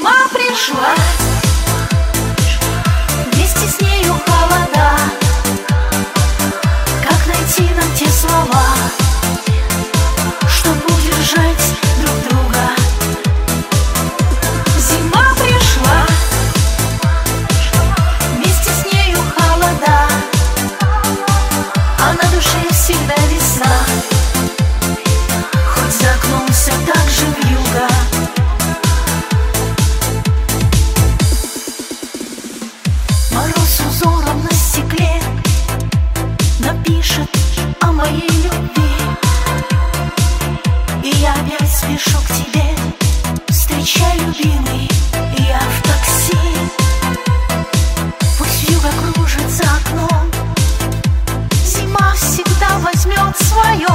Зима пришла, вместе с нею холода. Как найти нам те слова, чтобы удержать друг друга? Зима пришла, вместе с нею холода, а на душе всегда весна. Хоть за окном все так же вьюга. Мороз узором на стекле напишет о моей любви, и я опять спешу к тебе. Встречай, любимый, я в такси. Пусть вьюга кружит за окном, зима всегда возьмет свое.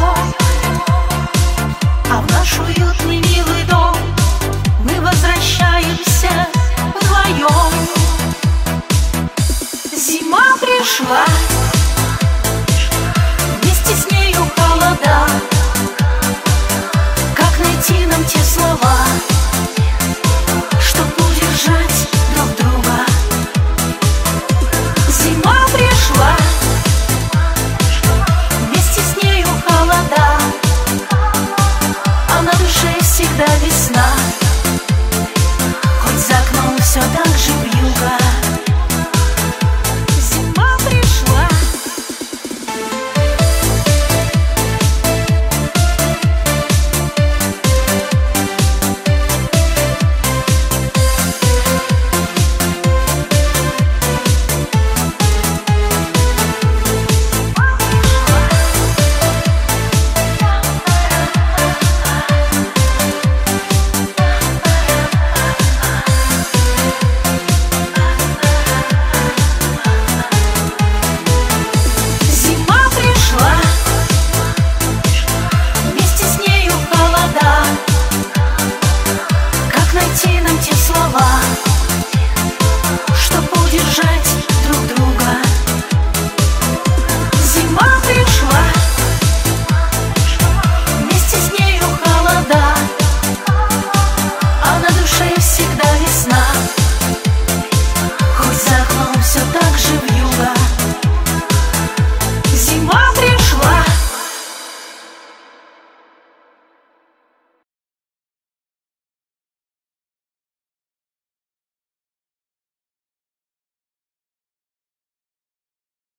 А в наш уютный милый дом мы возвращаемся вдвоем. Зима пришла, вместе с нею холода. Как найти нам те слова,